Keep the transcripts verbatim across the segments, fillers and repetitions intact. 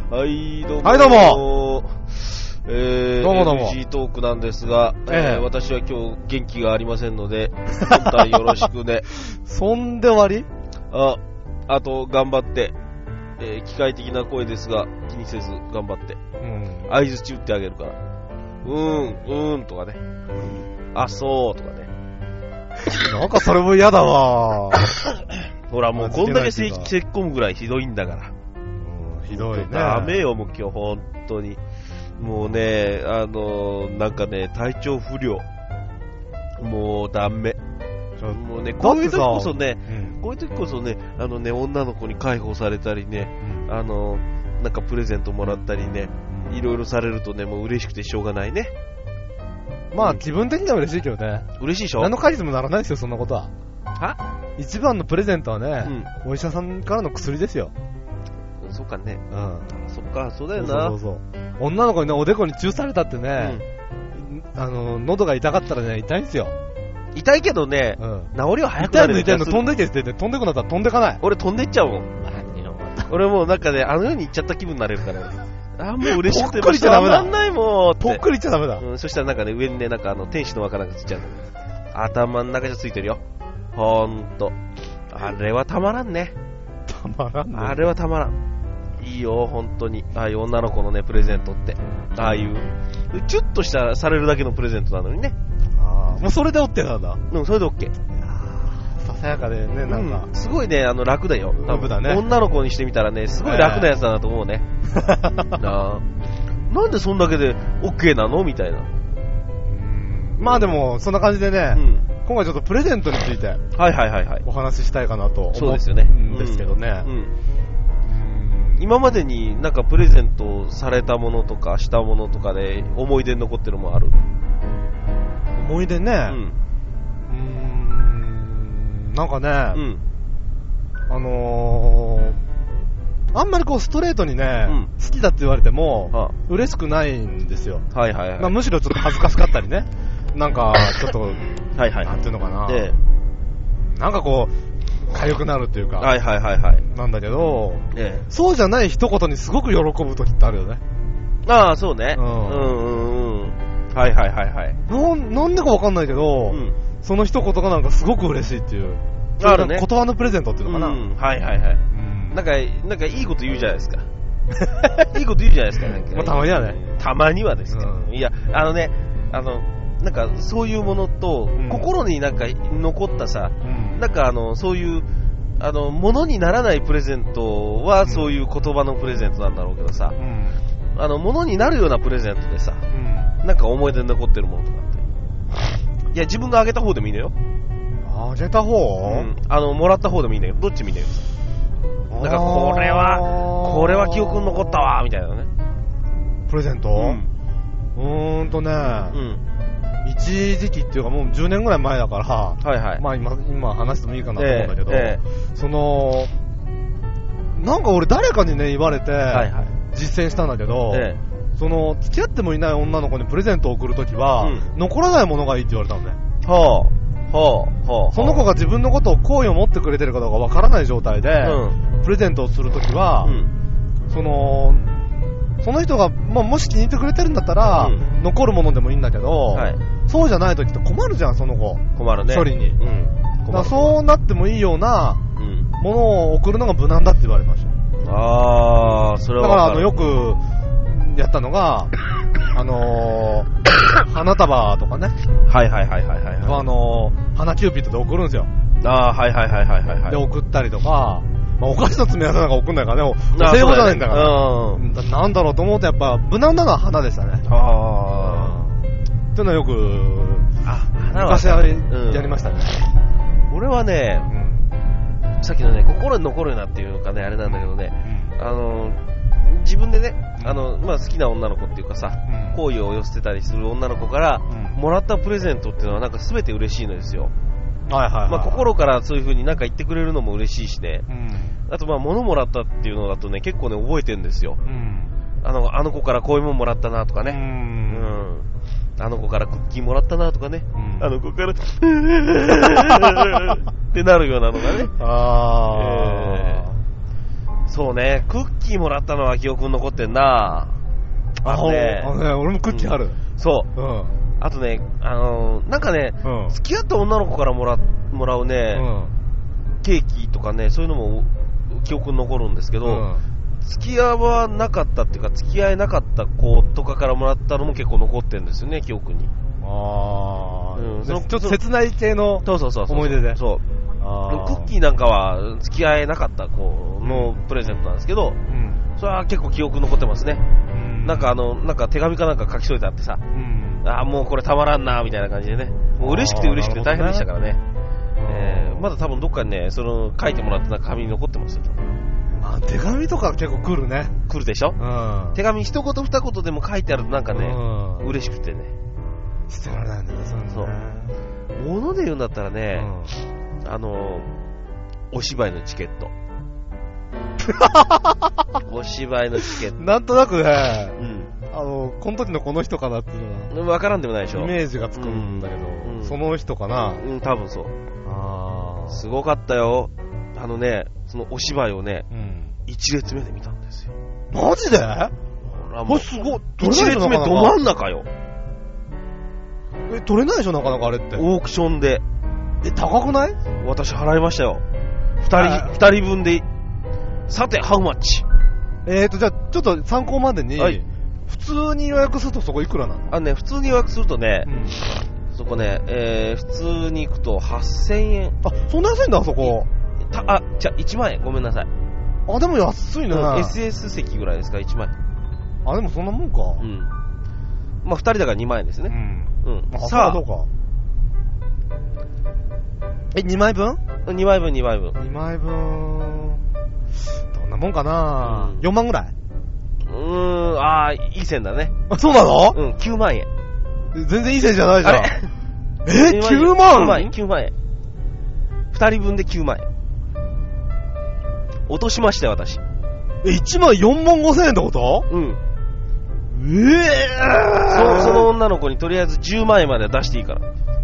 はいどうもはいどうもえー、 どうもどうもエルジー トークなんですが、 えええー、私は今日元気がありませんので本体よろしくねそんで終わり？ あ、あと頑張って、えー、機械的な声ですが気にせず頑張って、 うん、 合図打ってあげるから、うーん、うーんとかね、あ、そうとかね。 なんかそれも嫌だわほらもうこんだけせ間違いないせっこむぐらいひどいんだから。 うん、ひどいね。 ダメよ、もう今日本当に。もうね、あのー、なんかね、体調不良。もうダメ。もうね、こういう時こそね、うん、こういう時こそね、あのね、女の子に解放されたりね、うん、あのー、なんかプレゼントもらったりね、いろいろされるとね、もう嬉しくてしょうがないね。 まあ、自分的には嬉しいけどね。 嬉しいでしょ？ 何の解決もならないですよ、そんなことは。 は？ 一番のプレゼントはね、うん、お医者さんからの薬ですよ。 そうかね。 うん。 そっか、そうだよな。 そうそうそう。女の子にね、おでこにチューされたってね、うん、あの、喉が痛かったらね、痛いんですよ。 痛いけどね、うん、治りは早くなる。 痛いの痛いの飛んでけって言って、飛んでくなったら飛んでかない。 俺飛んでっちゃうもん。何よ、また。俺もうなんかね、あの世に行っちゃった気分になれるから。あーもう嬉しくてぽっくりちゃダメだ。 ないもんって。 ぽっくりちゃダメだ。 うん、そしたらなんかね、上にね、なんかあの、天使の輪かなんかついちゃう。頭の中じゃついてるよ。ほんと。あれはたまらんね。 たまらんね。 あれはたまらん。いいよ、ほんとに。ああいう女の子のね、プレゼントって。ああいう、チュッとしたされるだけのプレゼントなのにね。 ああ、もうそれで OK なんだ。 うん、それで OK。 ささやかでね、なんか、 うん。すごいね、あの、楽だよ。 楽だね。 女の子にしてみたらね、すごい楽なやつだなと思うね。なあ。なんでそんだけで OK なのみたいな。 まあでも、そんな感じでね、うん、今回ちょっとプレゼントについて、はいはいはいはい。 お話ししたいかなと思そうですよね。 んですけどね。 うん。うん、今までになんかプレゼントされたものとかしたものとかで思い出に残ってるものある？ 思い出ね。うん。うーんなんかね、うん、あのー、あんまりこうストレートにね、うん、好きだって言われても、はあ、嬉しくないんですよ。はいはいはい。まあ、むしろちょっと恥ずかしかったりね。なんか、ちょっと、はいはい。なんていうのかな。で、なんかこう、痒くなるっていうか。はいはいはいはい。なんだけど、ええ、そうじゃない一言にすごく喜ぶ時ってあるよね。 ああ、そうね。うん。うんうんうん。はいはいはいはい。 な、なんでかわかんないけど、うん、その一言がなんかすごく嬉しいっていう。 あるね。 言葉のプレゼントっていうのかな。 うん、はいはいはい。うん、なんか、なんかいいこと言うじゃないですか。いいこと言うじゃないですか。なんかまあ、たまにはね。 たまにはですけど、うん。いや、あのね、あの、なんかそういうものと、うん、心になんか残ったさ、うん、なんかあの、そういう、あの、ものにならないプレゼントはそういう言葉のプレゼントなんだろうけどさ、うん、あの、ものになるようなプレゼントでさ、うん、なんか思い出に残ってるものとかって。いや、自分があげた方でもいいのよ。 あげた方、 うん、あの、もらった方でもいいんだよ。どっちもいいんだよ。なんかこれは、これは記憶に残ったわ、みたいなね。 プレゼント、うん、うーんとね、うん、一時期っていうかもうじゅうねんぐらい前だから、はいはい、まあ今、今話してもいいかなと思うんだけど、えーえー、その、なんか俺誰かにね、言われて、はいはい、実践したんだけど、えー、その、付き合ってもいない女の子にプレゼントを送るときは、うん、残らないものがいいって言われたのね。はあはあはあ、その子が自分のことを好意を持ってくれてるかどうかわからない状態で、うん、プレゼントをするときは、うん、そのその人が、まあ、もし気に入ってくれてるんだったら、うん、残るものでもいいんだけど、はい、そうじゃないときって困るじゃん、その子。困るね。処理に。うん、だからそうなってもいいようなものを送るのが無難だって言われました。あー、それは分かる。だからあのよくやったのが、あのー、花束とかね。はいはいはいはいはい、はい。あのー、花キューピッドで送るんですよ。あー、はいはいはいはいはい。で、送ったりとか、まあ、お菓子の詰め合わせなんか送んないからね、お歳暮じゃないんだから。うん、なんだろうと思うとやっぱ無難なのは花でしたね。あー。っていうのはよく、あ、花は昔はやりましたね。うん、俺はね、うん、さっきのね、心に残るなっていうかね、あれなんだけどね、うん、あの、自分でね、あの、まあ、好きな女の子っていうかさ、うん、好意を寄せてたりする女の子から、うん、もらったプレゼントっていうのはなんか全て嬉しいのですよ。はいはいはいはい、まあ、心からそういう風になんか言ってくれるのも嬉しいしね、うん、あとまあ物もらったっていうのだとね結構ね覚えてるんですよ、うん、あのあの子からこういうもんもらったなとかね、うんうん、あの子からクッキーもらったなとかね、うん、あの子からってなるようなのがね、あ、えー、 そうね、クッキーもらったのは記憶に残ってんな。 あのね、あのね、俺もクッキーある。うん、 そう。うん。あとね、あのー、なんかね、うん、付き合った女の子からもら、もらうね、うん、ケーキとかね、そういうのも記憶に残るんですけど、うん、付き合わなかったっていうか、付き合えなかった子とかからもらったのも結構残ってるんですよね、記憶に。 あー、うん、そのちょっと切ない系の思い出で。 そう。あクッキーなんかは付き合えなかった子のプレゼントなんですけど、うん、それは結構記憶残ってますね。うん、なんかあの、なんか手紙かなんか書き添えてあってさ、うん、ああ、もうこれたまらんな、みたいな感じでね。もう嬉しくて嬉しくて大変でしたからね。ねえー、まだ多分どっかにね、その書いてもらった紙に残ってますよ。 あ、手紙とか結構来るね。 来るでしょ、うん、手紙一言二言でも書いてあるとなんかね、うん、嬉しくてね。 捨てられないんだよ、そうね。そう。 物で言うんだったらね、うん、あの、お芝居のチケット。お芝居のチケット。 なんとなくね、うん、あの、この時のこの人かなっていうのは。わからんでもないでしょ。 イメージがつくんだけど、うん、その人かな。 うん、多分そう。あー。すごかったよ。あのね、そのお芝居をね、うん、一列目で見たんですよ。 マジで？あ、もうすごい。 一列目ど真ん中よ。 え、取れないでしょ、なかなかあれって。 オークションで。 え、高くない？ 私払いましたよ。二人、二人分で。さて、ハウマッチ。 えーと、じゃあ、ちょっと参考までに、はい、普通に予約するとそこいくらなの？ あのね、普通に予約するとね、うん、そこね、えー、普通に行くとはっせんえん。 あ、そんな安いんだ、あそこ。 たあ、じゃあいちまんえん、ごめんなさい。 あ、でも安いね。 エスエス 席ぐらいですか、いちまんえん。 あ、でもそんなもんか。うん。 まあ、ふたりだからにまんえんですね。うん。うん。 あ、さあ、どうか。え、にまいぶん ? に 枚分、にまいぶん。 にまいぶん。どんなもんかな、うん、よんまんぐらい？ うーん、あー、いい線だね。 あ、そうなの？ うん、きゅうまんえん。 全然いい線じゃないじゃん。え、きゅうまん？ きゅうまんえん、きゅうまんえん。二人分できゅうまんえん。落としましたよ、私。 え、いちまんよんまんごせんえんってこと？うん。えぇ、ー、そ, その女の子にとりあえずじゅうまんえんまで出していいから。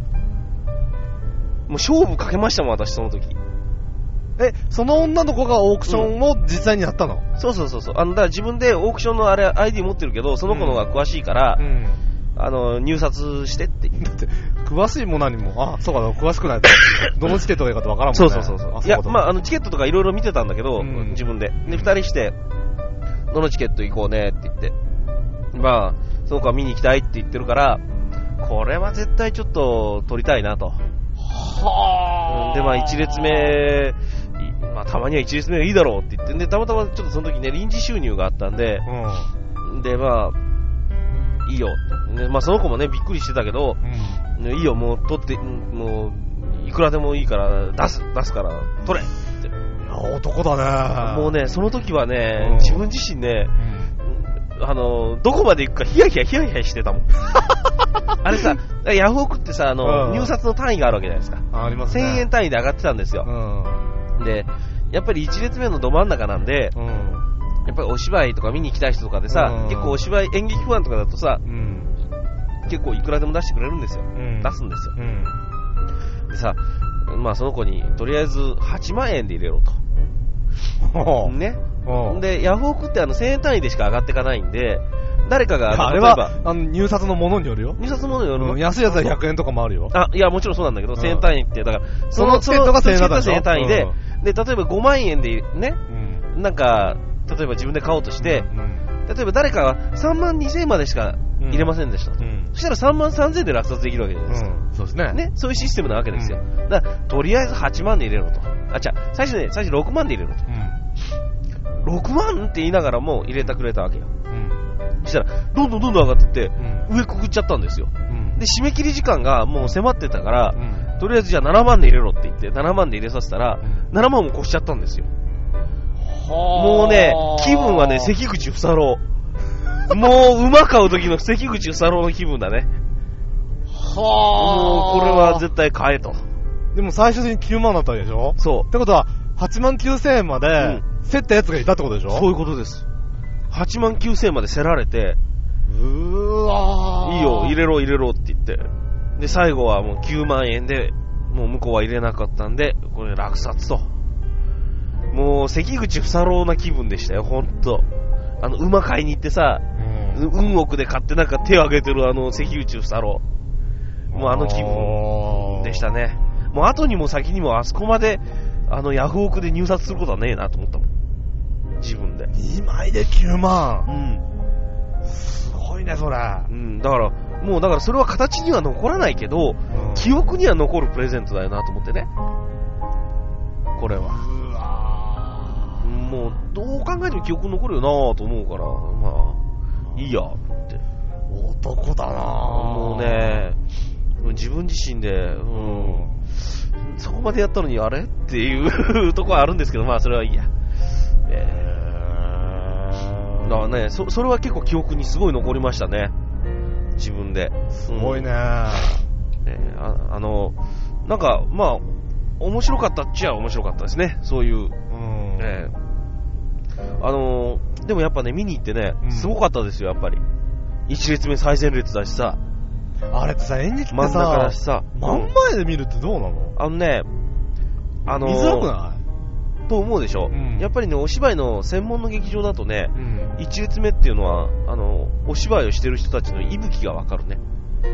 もう勝負かけましたもん、私、その時。 え、その女の子がオークションを実際にやったの？ うん、そうそうそうそう。あの、だから自分でオークションのあれ、アイディー 持ってるけど、その子の方が詳しいから、うん、あの、入札してって言って。だって、 詳しいも何も、あ、そうか、詳しくないと。どのチケットがいいかとわからんもんね。 そうそうそうそう。いや、まあ、あの、チケットとかいろいろ見てたんだけど、うん、自分で。で、二人して、どのチケット行こうねって言って。まあ、その子は見に行きたいって言ってるから、これは絶対ちょっと撮りたいなと。はぁ、で、まあ一列目、まあたまには一列目がいいだろうって言って、で、たまたまちょっとその時ね、臨時収入があったんで、うん、で、まあ、いいよって。で、まあその子もね、びっくりしてたけど、うん、いいよ、もう撮って、もう、いくらでもいいから出す、出すから、撮れって。いや、男だね。もうね、その時はね、うん、自分自身ね、うん、あの、どこまで行くかヒヤヒヤヒヤヒヤしてたもん。あれさ、ヤフオクってさ、あの、うん、入札の単位があるわけじゃないですか。 あ、ありますね。 せんえん単位で上がってたんですよ。うん、で、やっぱり一列目のど真ん中なんで、うん、やっぱりお芝居とか見に行きたい人とかでさ、うん、結構お芝居、演劇ファンとかだとさ、うん、結構いくらでも出してくれるんですよ。うん、出すんですよ。うん、でさ、まあその子に、とりあえずはちまんえんで入れろと。ね。で、ヤフオクってあのせんえん単位でしか上がっていかないんで、誰かが、 あれは、あの、入札のものによるよ。 入札のものによるの、 うん、安いやつはひゃくえんとかもあるよ。 あ、いや、もちろんそうなんだけど、うん、せんえん単位って、だから、 そのチケットがせんえんだったせんえん単位で、うん、で、例えばごまんえんでね、うん、なんか、例えば自分で買おうとして、うん、例えば誰かがさんまんにせんえんまでしか入れませんでした。うん、そしたらさんまんさんぜんえんで落札できるわけじゃないですか。うん、 そうですね。 ね、そういうシステムなわけですよ。うん、だから、とりあえずはちまんで入れろと。あ、じゃあ、最初ね、最初ろくまんで入れろと。うん、ろくまんって言いながらも入れてくれたわけよ。そしたら、どんどんどんどん上がってって、うん、上くぐっちゃったんですよ、うん。で、締め切り時間がもう迫ってたから、うん、とりあえずじゃあななまんで入れろって言って、ななまんで入れさせたら、うん、ななまんも越しちゃったんですよ。もうね、気分はね、関口ふさろう。もう馬買う時の関口ふさろうの気分だね。はもうこれは絶対買えと。 でも最終的にきゅうまんだったわけでしょ？ そう。 ってことは、はちまんきゅうせんえんまで、競ったやつがいたってことでしょ？ そういうことです。はちまんきゅうせんえんまで競られて、 うーわー。 いいよ、入れろ入れろって言って。で、最後はもうきゅうまんえんで、もう向こうは入れなかったんで、これ落札と。ももう関口房郎な気分でしたよ、ほんと。あの馬買いに行ってさ、うん、運億で買ってなんか手を挙げてるあの関口房郎、もうあの気分でしたね。もう後にも先にもあそこまであのヤフオクで入札することはねえなと思ったもん、自分で。 にまいできゅうまん、うん、すごいねそれ。 うん、だからもうだからそれは形には残らないけど、うん、記憶には残るプレゼントだよなと思ってね、これは。 うわもうどう考えても記憶残るよなと思うから、まあいいやって。 男だなもうね、自分自身で、うん、そこまでやったのにあれっていうところはあるんですけど、まあそれはいいや。えー、だからね、そ、それは結構記憶にすごい残りましたね、自分で。 すごいね。うん、 えー、あ, あのなんかまあ面白かったっちゃ面白かったですね、そういう。うん、えー、あのー、でもやっぱね見に行ってね、すごかったですよやっぱり。一列目最前列だしさ。 あれってさ、演劇ってさ、 真ん中だしさ、 真ん前で見るってどうなの？ あのね、あのー、 見づらくないと思うでしょ、うん、やっぱりね、お芝居の専門の劇場だとね、うん、一列目っていうのは、あの、お芝居をしてる人たちの息吹がわかるね。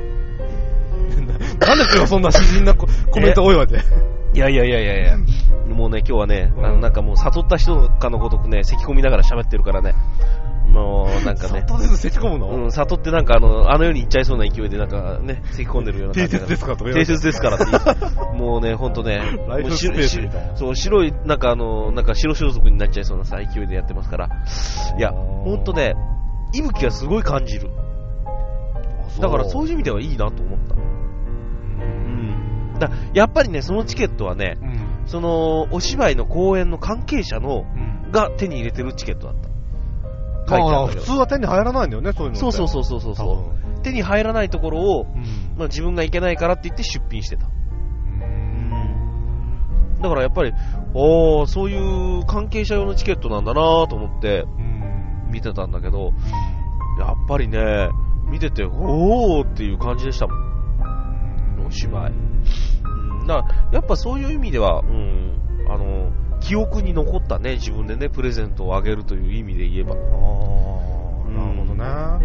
なんで今日そんな詩人なコメント多いわけ？ いやいやいやいやいや、もうね、今日はね、うん、あのなんかもう悟った人かのごとくね、咳込みながら喋ってるからね。もうなんかね、 悟って咳込むの？ うん、悟ってなんかあのあの世に行っちゃいそうな勢いでなんかね咳込んでるような感じ。 定説ですかとか。 定説ですからってもうね本当ね、 ライフスペースみたいな。 そう白いなんかあのなんか白装束になっちゃいそうなさ勢いでやってますから。いや本当ね息吹がすごい感じる。だからそういう意味ではいいなと思った。うん。だやっぱりねそのチケットはね、うん、そのお芝居の公演の関係者の、うん、が手に入れてるチケットだった。 まあ、普通は手に入らないんだよね、そういうのって。そうそうそうそうそう。手に入らないところを、うんまあ、自分が行けないからって言って出品してた。うーんだからやっぱり、おー、そういう関係者用のチケットなんだなと思って見てたんだけど、やっぱりね、見てて、おーっていう感じでしたもん。お芝居。うん、だからやっぱそういう意味では、うん、あの、記憶に残ったね、自分でね、プレゼントをあげるという意味で言えば。あー、なるほどね。 うん。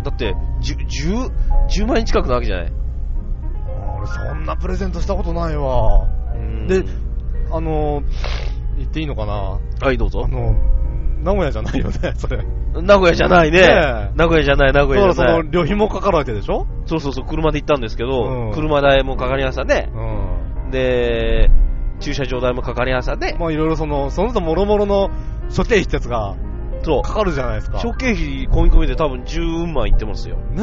だって、じゅう、じゅうまん円近くなわけじゃない。 俺、そんなプレゼントしたことないわ。うん。で、あの、言っていいのかな？ はい、どうぞ。 あの、名古屋じゃないよね、それ。 名古屋じゃないね。ね名古屋じゃない、名古屋じゃない。 その、旅費もかかるわけでしょ？ そうそうそう、車で行ったんですけど、うん、車代もかかりましたね。うん。で、駐車場代もかかりましたね。 まあいろいろその、その他もろもろの諸経費ってやつが、そう。かかるじゃないですか。 諸経費込み込みで多分じゅうまんいってますよ。 ねえ。うん。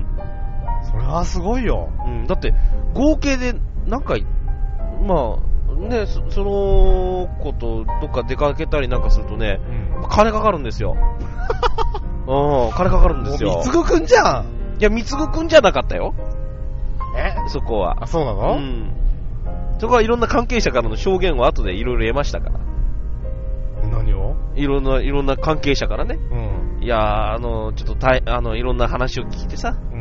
それはすごいよ。 うん。だって、合計で何回、まあ、ね、そ, その子とどっか出かけたりなんかするとね、うん、金かかるんですよ。うん、金かかるんですよ。 みつぐくんじゃん。 いや、みつぐくんじゃなかったよ。 えそこは。 あ、そうなの？ うん。そこはいろんな関係者からの証言を後でいろいろ得ましたから。 何を？ いろんな、いろんな関係者からね。うん。いやー、あの、ちょっとたい、あの、いろんな話を聞いてさ。うん。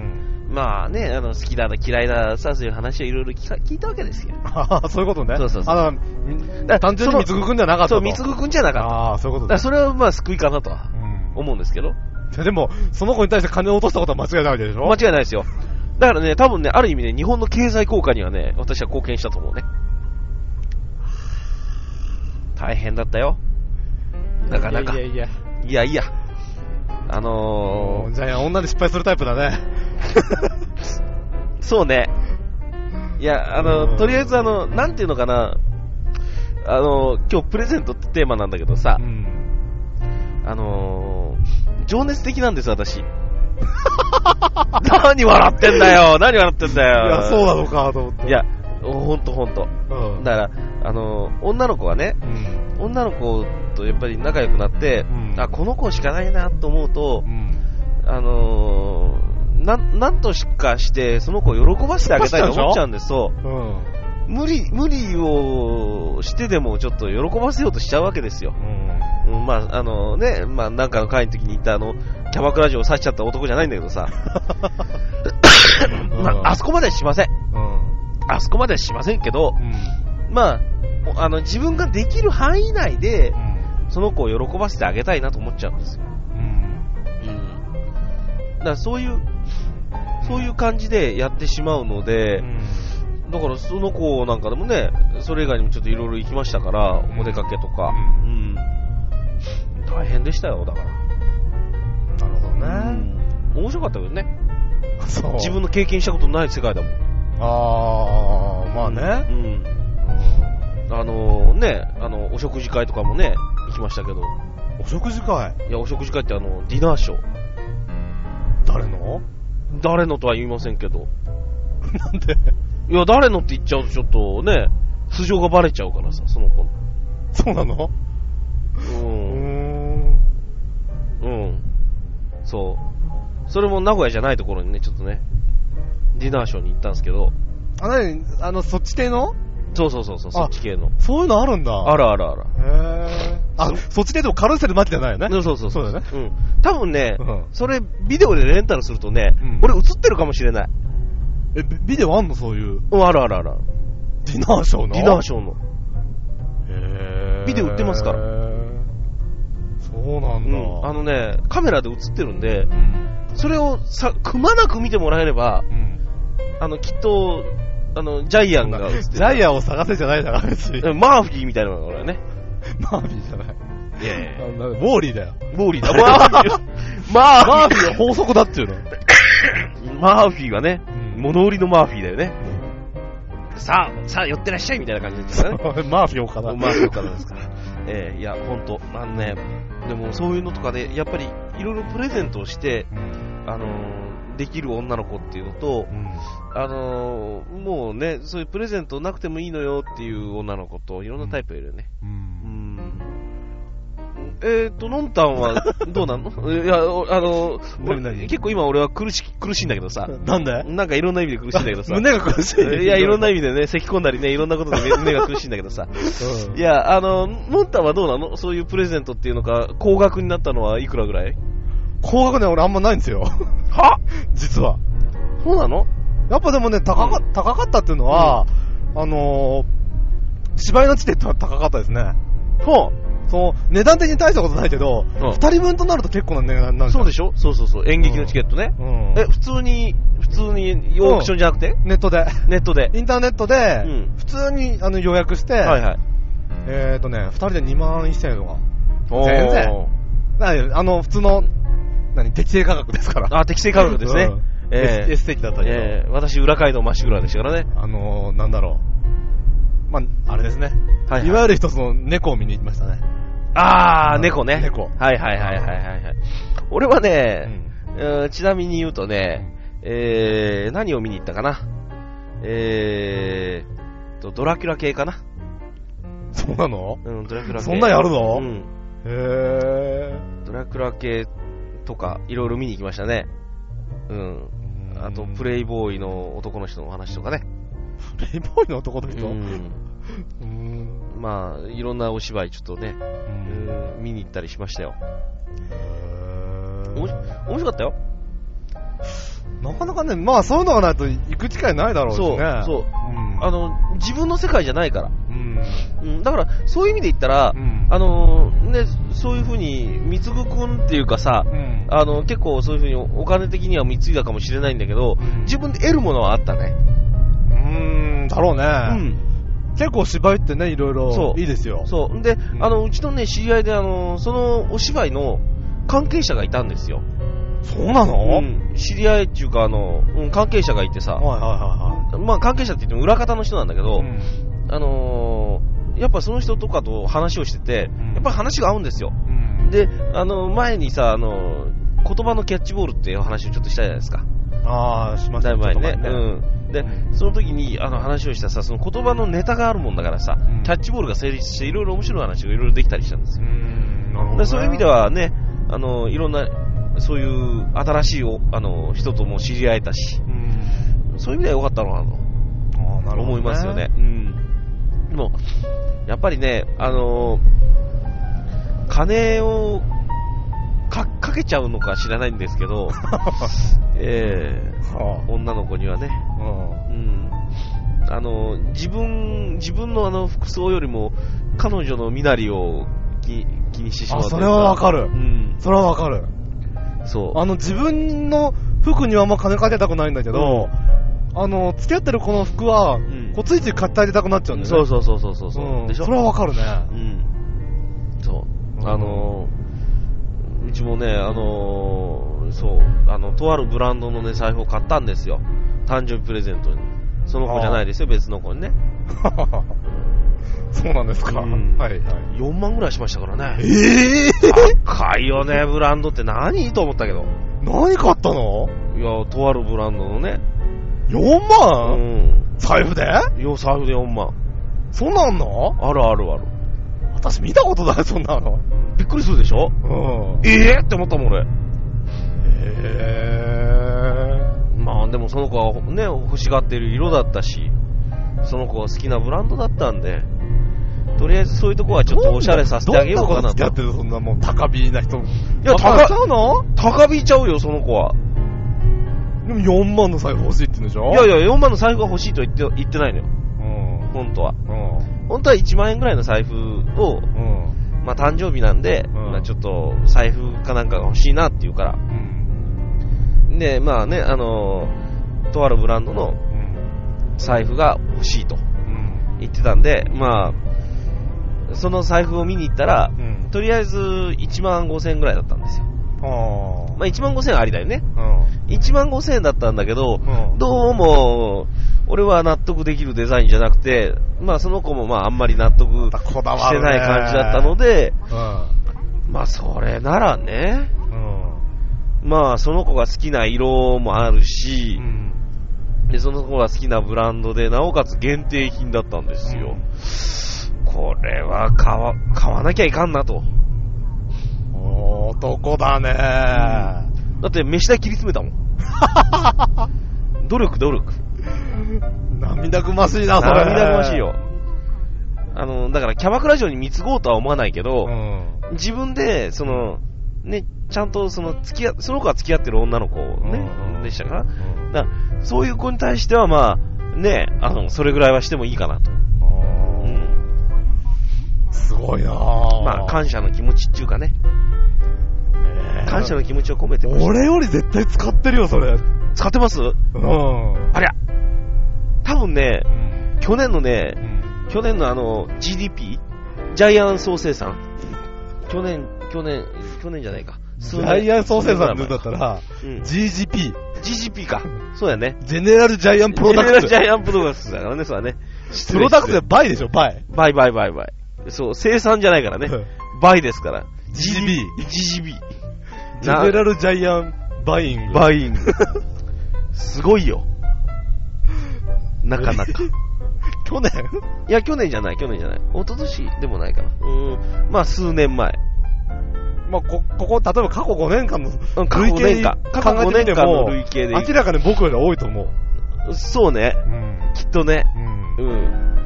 まあね、あの、好きだ、嫌いだ、さ、そういう話をいろいろ聞いたわけですよ。 ああ、そういうことね。 そうそうそう。 あの、単純にみつぐくんじゃなかったと。 そう、みつぐくんじゃなかった。 ああ、そういうことだ。それはまあ救いかなとは、思うんですけど。 うん、でも、その子に対して金を落としたことは間違いないわけでしょ？ 間違いないですよ。だからね、多分ね、ある意味ね、日本の経済効果にはね、私は貢献したと思うね。大変だったよ。なかなか。 いやいやいや。 いやいや。あのー。 じゃあ女で失敗するタイプだね。 そうね。いや、あの、とりあえずあの、なんていうのかな。あの、今日プレゼントってテーマなんだけどさ。うん、あのー、情熱的なんです、私。何笑ってんだよ。何笑ってんだよ。 いや、そうなのかと思って。 いや、ほんとほんと。うん、だから、あの、女の子はね、うん、女の子とやっぱり仲良くなって、うん、あ、この子しかないなと思うと、うん、あのー、な、なんとしかして、その子を喜ばせてあげたいと思っちゃうんです、そう。うん、無理、無理をしてでもちょっと喜ばせようとしちゃうわけですよ。うん、まあ、あのね、まあ、なんかの会の時に言ったあの、キャバクラ嬢を刺しちゃった男じゃないんだけどさ。まあ、あそこまではしません。うん、あそこまではしませんけど、うん、まあ、 あの自分ができる範囲内で、うん、その子を喜ばせてあげたいなと思っちゃうんですよ。うん。うん。だからそういう、そういう感じでやってしまうので、うん、だからその子なんかでもね、それ以外にもちょっといろいろ行きましたから、うん、お出かけとか、うん。うん。大変でしたよ、だから。なるほどね。 うん、面白かったけどね。そう。自分の経験したことない世界だもん。 あー、まあね。うん。うんあのー、ね、あの、お食事会とかもね、行きましたけど。 お食事会？ いや、お食事会ってあの、ディナーショー。 誰の？ 誰のとは言いませんけど。 なんで？ いや、誰のって言っちゃうとちょっとね、素性がバレちゃうからさ、その子の。 そうなの？ うん。うん。そう。それも名古屋じゃないところにね、ちょっとね、ディナーショーに行ったんですけど。 あ、なに、あの、そっち系の？ そうそうそうそう、そっち系の。 そういうのあるんだ。 あるあるある。 へー。あ、そっち系でもカルーセルマジじゃないよね。 そうそうそう。 そうだよね。 うん。多分ね、うん、それ、ビデオでレンタルするとね、うん、俺映ってるかもしれない。 え、ビデオあんのそういう。 うん、あるあるある。 ディナーショーのディナーショーの。 へー。 ビデオ売ってますから。 そうなんだ、うん。 あのね、カメラで映ってるんで、うん、それをさ、くまなく見てもらえれば、うん、あの、きっと、あの、ジャイアンが映ってる。 ジャイアンを探せじゃないだろ、別に。 マーフィーみたいなのが俺はね。 マーフィーじゃない。 いやいやウォーリーだよ。 ウォーリーだ。マーフィー。 マーフィーの法則だっていうの。 マーフィーがね、うん、物売りのマーフィーだよね。うん、さあ、さあ、寄ってらっしゃいみたいな感じですからね。 マーフィー岡田。 マーフィー岡田ですから。えー、いや、ほんと、あのね、でもそういうのとかで、やっぱり、いろいろプレゼントをして、うん、あのー、できる女の子っていうのと、うん、あのー、もうね、そういうプレゼントなくてもいいのよっていう女の子と、いろんなタイプいるよね。うんうんえーと、のんたんはどうなの？いや、あの、結構今俺は苦し、苦しいんだけどさ。 なんで？ なんかいろんな意味で苦しいんだけどさ。 胸が苦しい？ いや、いろんな意味でね、咳込んだりね、いろんなことで胸が苦しいんだけどさ。うん、いや、あの、のんたんはどうなの？そういうプレゼントっていうのか、高額になったのはいくらぐらい？ 高額ね、俺あんまないんですよ。 は？ 実は。 そうなの？ やっぱでもね、高か、うん、高かったっていうのは、うん、あのー、芝居のチケットは高かったですね。 ほう。 その値段的に大したことないけど、うん、ふたりぶんとなると結構な値段なんですよ。 そうでしょ？そうそうそう。演劇のチケットね。うん、え、普通に、普通にオークションじゃなくて、 うん、ネットで。 ネットで。 インターネットで、うん、普通にあの予約して、はいはい。えーとね、ふたりでにまんせんえんとか。全然。なあの、普通の、何、適正価格ですから。 あ、適正価格ですね。うん、 えー、エステ的だったけど。 えー、私、裏街道まっしぐらでしたからね。 あのー、なんだろう。まあ、あれですね。はい、はい。いわゆる一つの猫を見に行きましたね。 あー、猫ね。 猫。 はいはいはいはいはい。俺はね、うん、ちなみに言うとね、えー、何を見に行ったかな。えーと、ドラキュラ系かな。 そうなの？ うん、ドラキュラ系。 そんなやるの？ うん。へー。ドラキュラ系とか、いろいろ見に行きましたね。うん。あと、プレイボーイの男の人のお話とかね。 プレイボーイの男の人？うん。 うーんまあ、いろんなお芝居ちょっとね、うん見に行ったりしましたよ。おもし面白かったよ。 なかなかね、まあそういうのがないと行く機会ないだろうしね。 そう、そう。うん、あの、自分の世界じゃないから。うんうん、だから、そういう意味で言ったら、うん、あの、ね、そういう風に、みつぐくんっていうかさ、うん、あの、結構そういう風にお金的には貢いだかもしれないんだけど、うん、自分で得るものはあったね。 うーん、だろうね。うん結構芝居ってね、いろいろいいですよ。 そう。で、うん、あの、うちのね、知り合いで、あの、そのお芝居の関係者がいたんですよ。 そうなの？ うん。知り合いっていうか、あの、うん、関係者がいてさ。はいはいはいはい。まあ、関係者って言っても裏方の人なんだけど、うん、あのー、やっぱその人とかと話をしてて、うん、やっぱり話が合うんですよ。うん、で、あの、前にさ、あの、言葉のキャッチボールっていう話をちょっとしたじゃないですか。 ああ、しましたね。 だいぶ前にね。うん。で、うん、その時にあの話をしたさ、その言葉のネタがあるもんだからさ、うん、キャッチボールが成立していろいろ面白い話がいろいろできたりしたんですよ。うん、なるほどね。でそういう意味ではね、あの、いろんな、そういう新しいおあの人とも知り合えたし、うん、そういう意味では良かったのかなと、あ、なるほどね、思いますよね。うん。でも、やっぱりね、あの、金をか, かけちゃうのか知らないんですけど、えーはあ、女の子にはね、うん、 あの、自分、自分のあの服装よりも、彼女の身なりを気、気にしてしまう。あ、 それはわかる。 うん。 それはわかる。 そう。 あの、自分の服にはあんま金かけたくないんだけど、うん、あの、付き合ってるこの服は、うん、こうついつい買ってあげたくなっちゃうんだよね。 そうそうそうそうそう、うん。でしょ？ それはわかるね。 うん。そう。うん、あの、うちもね、あのー、そう、あの、とあるブランドのね、財布を買ったんですよ。誕生日プレゼントに。その子じゃないですよ、別の子にね。 そうなんですか。うん、はい、はい。 よんまんぐらいしましたからね。 えぇ、ー、 高いよね、ブランドって何と思ったけど。 何買ったの？ いや、とあるブランドのね。 よんまん？うん。財布で？ いや、財布でよんまん。 そんなんの？ あるあるある。 私見たことない、そんなの。 びっくりするでしょ？ うん。 えぇ、ー、って思ったもん、俺。 へぇー。 まあ、でもその子はね、欲しがってる色だったし、その子が好きなブランドだったんで、とりあえずそういうとこはちょっとおしゃれさせてあげようかなと。 どんな子付き合ってるそんなもう高火な人。いや、 高ちゃうの？ 高火ちゃうよ、その子は。 でもよんまんの財布欲しいって言うんでしょ？ いやいや、よんまんの財布が欲しいと言って、言ってないのよ。うん。本当は。うん。本当はいちまんえんぐらいの財布を、うん。まあ誕生日なんで、うん、まあちょっと財布かなんかが欲しいなって言うから。うん。で、まあね、あのー、とあるブランドの財布が欲しいと言ってたんで、まあ、その財布を見に行ったら、うん、とりあえずいちまんごせんえんぐらいだったんですよ。あまあいちまんごせんえんありだよね。うん、いちまんごせんえんだったんだけど、うん、どうも、俺は納得できるデザインじゃなくて、まあその子もまああんまり納得してない感じだったので、うん、まあそれならね、うん、まあその子が好きな色もあるし、うん、でその子が好きなブランドで、なおかつ限定品だったんですよ。うんこれは買わ、買わなきゃいかんなと。 おー、男だねー、 うん。だって飯代切り詰めたもん。努力努力。 涙ぐましいな、それ。 涙ぐましいよ。あの、だからキャバクラ嬢に貢ごうとは思わないけど、うん、自分で、その、ね、ちゃんとその、付き合、その子が付き合ってる女の子ね、うん、でしたから、うん、だからそういう子に対してはまあ、ね、あの、それぐらいはしてもいいかなと。 すごいなぁ。 まあ、感謝の気持ちっていうかね。えー、感謝の気持ちを込めてました。 俺より絶対使ってるよ、それ。 使ってます？うん。ありゃ。多分ね、うん、去年のね、うん、去年のあの、ジーディーピー? ジャイアン総生産去年、去年、去年じゃないか。 ジャイアン総生産って言うんだったら、うん、ジージーピー。 ジージーピー か。そうやね。 ジェネラルジャイアンプロダクツ。 ジェネラルジャイアンプロダクツだからね、そうだね。 プロダクツで倍でしょ、倍。 倍倍倍倍。そう、生産じゃないからね。倍ですから。 ジージービー。 ジージービー。 ジェネラルジャイアンバイング。 バイング。すごいよ。なかなか。 去年？ いや、去年じゃない、去年じゃない。一昨年でもないかな。うーん。まあ、数年前。 まあ、こ、ここ、例えば過去ごねんかんの累計で過去ごねんかんの累計で。 明らかに僕より多いと思う。そうね。うん、きっとね。うん。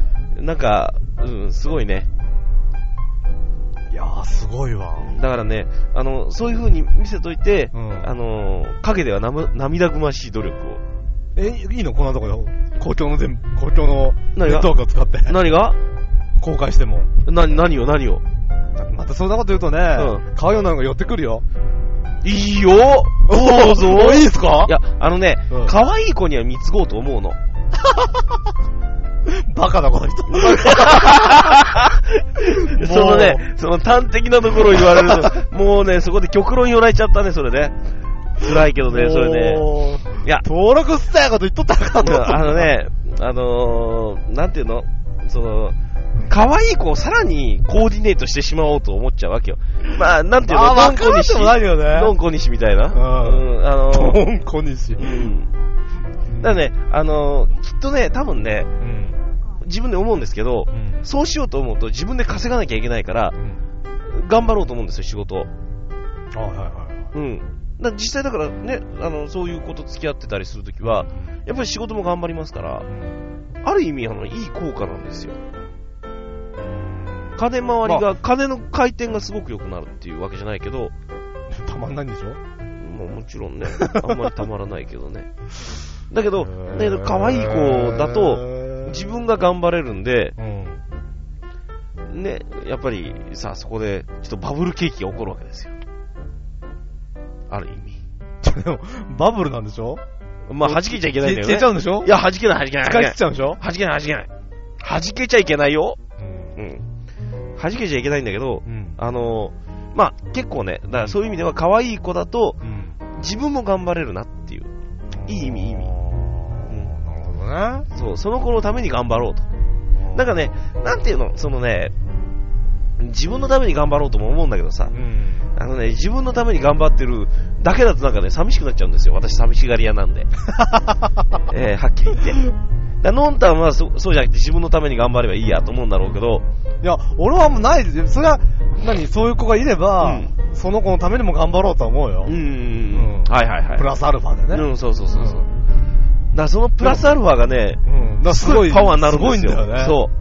うん。なんか、うん、すごいね。 いやー、すごいわ。 だからね、あの、そういう風に見せといて、うん、あの、影ではな涙ぐましい努力を。 え、いいのこんなとこで、公共の全、公共のネットワークを使って。 何が公開しても。 な、何を何をまたそんなこと言うとね、うん、買うようなのが寄ってくるよ。 いいよどうぞいいですかいや、あのね、うん、可愛い子には貢ごうと思うの。 バカだこの人。 そのね、その端的なところを言われると、もうね、そこで極論言われちゃったね、それね。辛いけどね、それね。 いや、登録したいこと言っとったらかな。あのね、あのー、なんていうのその、可愛い子をさらにコーディネートしてしまおうと思っちゃうわけよ。まあ、なんていうのドンコニシ。 ドンコニシみたいな。うん。 うん、あのー、ドンコニシ。うん。 だからね、あのー、きっとね、多分ね、うん、自分で思うんですけど、うん、そうしようと思うと自分で稼がなきゃいけないから、うん、頑張ろうと思うんですよ、仕事を。 あはいはいはい。 うん。だ実際だからね、あの、そういう子と付き合ってたりするときは、やっぱり仕事も頑張りますから、ある意味、あの、いい効果なんですよ。金回りが、まあ、金の回転がすごく良くなるっていうわけじゃないけど、 たまんないんでしょ？ まあもちろんね、あんまりたまらないけどね。だけど、だけど可愛い子だと、 自分が頑張れるんで、うん、ね、やっぱりさ、そこでちょっとバブル景気が起こるわけですよ。ある意味。 でも、バブルなんでしょ？ まあ、弾けちゃいけないんだよね。 消えちゃうんでしょ？ いや、弾けない、弾けない。 使い切っちゃうんでしょ？ 弾けない、弾けない。弾けちゃいけないよ。うん。うん。弾けちゃいけないんだけど、うん、あの、まあ、結構ね、だからそういう意味では可愛い子だと、うん、自分も頑張れるなっていう。いい意味、いい意味。うん。 なるほどね。 そう、その子のために頑張ろうと。なんかね、なんていうの、そのね、自分のために頑張ろうとも思うんだけどさ、うん、あのね、自分のために頑張ってるだけだとなんかね、寂しくなっちゃうんですよ。私寂しがり屋なんで。えー、はっきり言って。だのんたんは そ, そうじゃなくて自分のために頑張ればいいやと思うんだろうけど。 いや、俺はもうないですよ。それは、何、そういう子がいれば、うん、その子のためにも頑張ろうと思うよ。うん。うん、 はいはいはい。 プラスアルファでね。 うん、そうそうそうそう。うん、だからそのプラスアルファがね、うん、だからすごいパワーになるんですよ。すごいんだよね。そう。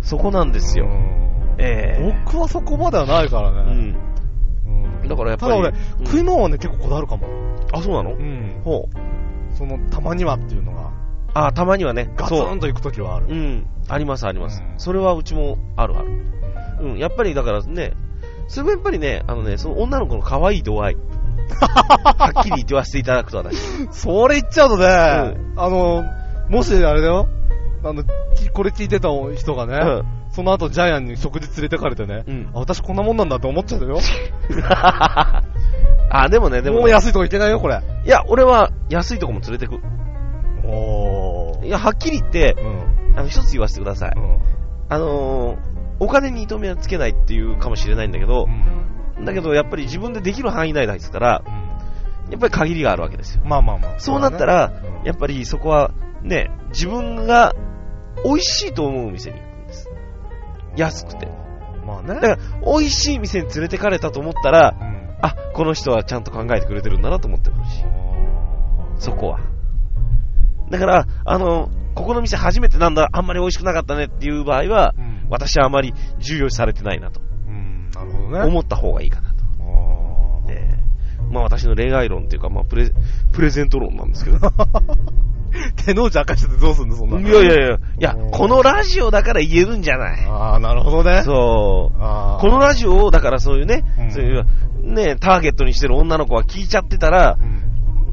そこなんですよ。うんえー、僕はそこまではないからね。うん。うん、だからやっぱり。ただ俺、うん、食い物はね、結構こだわるかも。 あ、そうなの？うん。 ほう。その、たまにはっていうのが。 あ、たまにはね。 ガツンと行くときはある。 うん。ありますあります、うん。それはうちもあるある。うん。やっぱりだからね、それもやっぱりね、あのね、その女の子の可愛い度合い。はっきり言わせていただくと私。 それ言っちゃうとね、うん、あの、もしあれだよ。あの、これ聞いてた人がね、うんその後ジャイアンに食事連れてかれてね、うん、あ、私こんなもんなんだって思っちゃうよ。 あ、でもね、でも、ね。 もう安いとこ行けないよ、これ。 いや、俺は安いとこも連れてく。おー。いや、はっきり言って、うん、あの、一つ言わせてください。うん、あのー、お金に糸目はつけないっていうかもしれないんだけど、うん、だけどやっぱり自分でできる範囲内ですから、うん、やっぱり限りがあるわけですよ。 まあまあまあ。 そうなったら、ね、やっぱりそこはね、自分が美味しいと思う店に。安くて。まあね。だから、美味しい店に連れてかれたと思ったら、うん、あ、この人はちゃんと考えてくれてるんだなと思ってほしい。そこは。だから、あの、ここの店初めてなんだ、あんまり美味しくなかったねっていう場合は、うん、私はあまり重要視されてないなと。うん、なるほどね。思った方がいいかなと。で、まあ私の恋愛論っていうか、まあプレ、プレゼント論なんですけど。 手の内明かしててどうすんのそんな。 いやいやいや、いや、このラジオだから言えるんじゃない。 ああ、なるほどね。 そう。このラジオを、だからそういうね、うん、そういう、ね、ターゲットにしてる女の子が聞いちゃってたら、うん、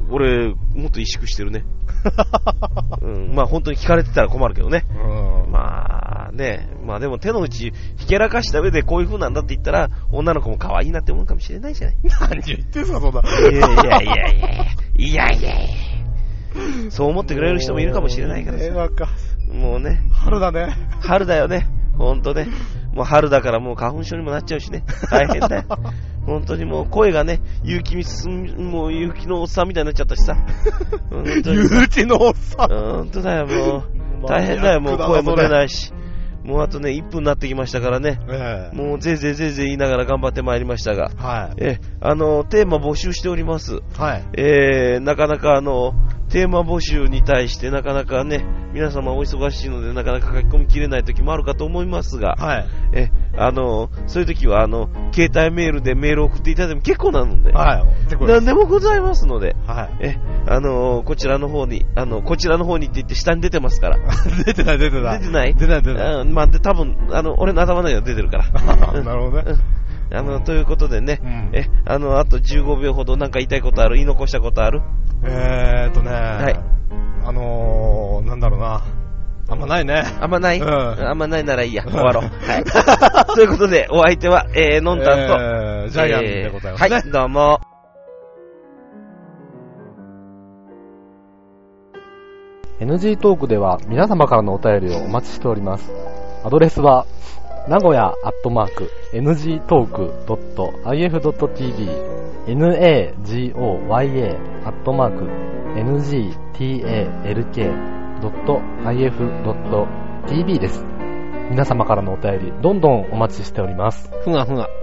俺、もっと萎縮してるね。うん、まあ本当に聞かれてたら困るけどね。うん、まあね、まあでも手の内ひけらかした上でこういう風なんだって言ったら、女の子も可愛いなって思うかもしれないじゃない。 何言ってんすか、そんな。 いやいやいやいやいやいやいやそう思ってくれる人もいるかもしれないからさ。もうね。 春だね。 春だよね。ほんとね。もう春だからもう花粉症にもなっちゃうしね。大変だよ。本当にもう声がね、結城みすもう結城のおっさんみたいになっちゃったしさ。 結城のおっさん。 ほんとだよ、もう。大変だよ、もう声も出ないし。もうあとね、いっぷんになってきましたからね。えー、もうぜいぜいぜいぜい言いながら頑張ってまいりましたが。はい。え、あの、テーマ募集しております。はい。えー、なかなかあの、テーマ募集に対してなかなかね、皆様お忙しいのでなかなか書き込みきれない時もあるかと思いますが、はい。え、あの、そういう時はあの、携帯メールでメールを送っていただいても結構なので、はい。何でもございますので、はい。え、あの、こちらの方に、あの、こちらの方にって言って下に出てますから。 出てない出てない。 出てない出てない出てない。 うん、まあ、で、多分、あの、俺の頭の中には出てるから。 なるほどね。 あの、ということでね、うん、え、あの、あとじゅうごびょうほどなんか言いたいことある？言い残したことある？ えーっとね、はい。あのー、なんだろうな。あんまないね。 あんまない、うん、あんまないならいいや。終わろう。はい。ということで、お相手は、えー、のんたんと、 えー、ジャイアンでございますね。 はい、どうも。 エヌジー トークでは皆様からのお便りをお待ちしております。アドレスは、名古屋アットマーク エヌジートークドットアイエフドットティービー ナゴヤ アットマーク エヌジーティーエーエルケードットアイエフドットティービー です。皆様からのお便りどんどんお待ちしております。 ふがふが。